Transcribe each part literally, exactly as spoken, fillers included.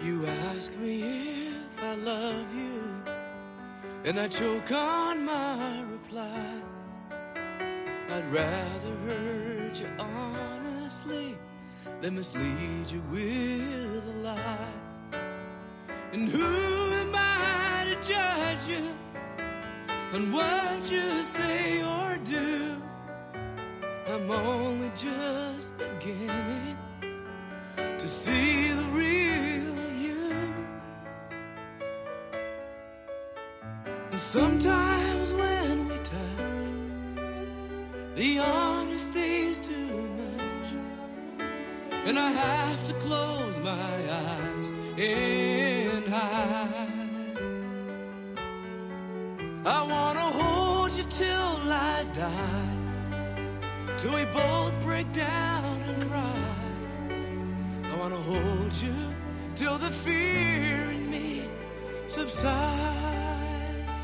You ask me if I love you, and I choke on my reply. I'd rather hurt you honestly than mislead you with a lie. And who am I to judge you on what you say or do? I'm only just beginning to see the real you. And sometimes when we touch, the honesty's too much, and I have to close my eyes and hide. I wanna hold you till I die, till we both break down and cry. I wanna hold you till the fear in me subsides.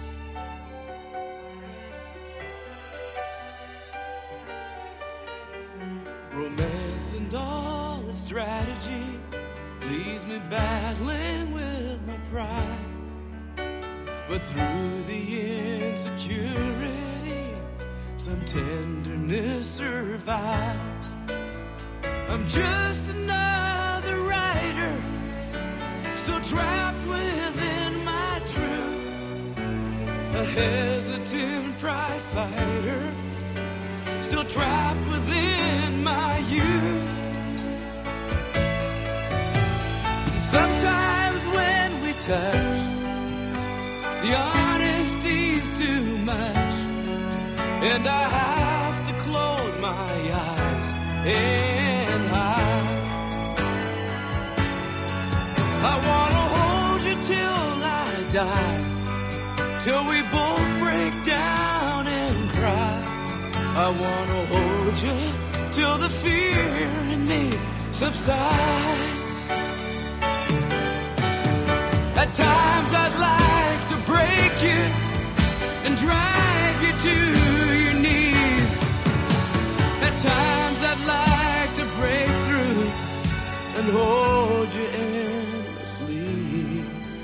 Romance and all its strategy leaves me battling with my pride. But through the insecurity, some tenderness survives. I'm just another writer, still trapped within my truth, a hesitant prize fighter, still trapped within my youth. And sometimes when we touch, the honesty's too much, and I have to close my eyes and hide. I wanna hold you till I die, till we both break down and cry. I wanna hold you till the fear in me subsides. At times I'd like to break you and drive you to your knees. At times I'd like to break through and hold you endlessly.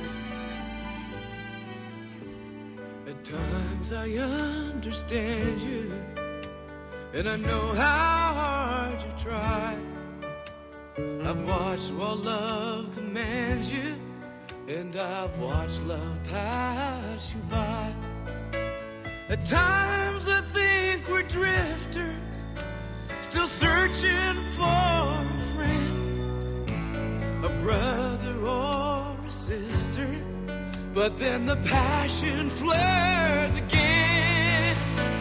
At times I understand you, and I know how hard you try. I've watched while love commands you, and I've watched love pass you by. At times I think we're drifters, still searching for a friend, a brother or a sister. But then the passion flares again.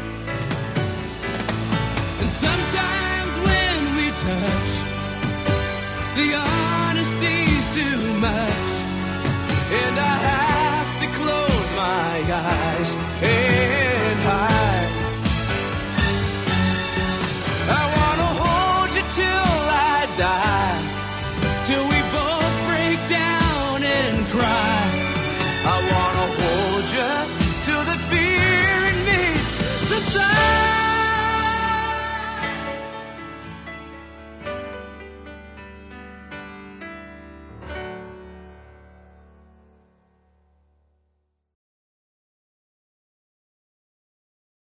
And sometimes when we touch, the honesty's too much, and I have to close my eyes and hide. I wanna hold you till I die, till we both break down and cry. I wanna hold you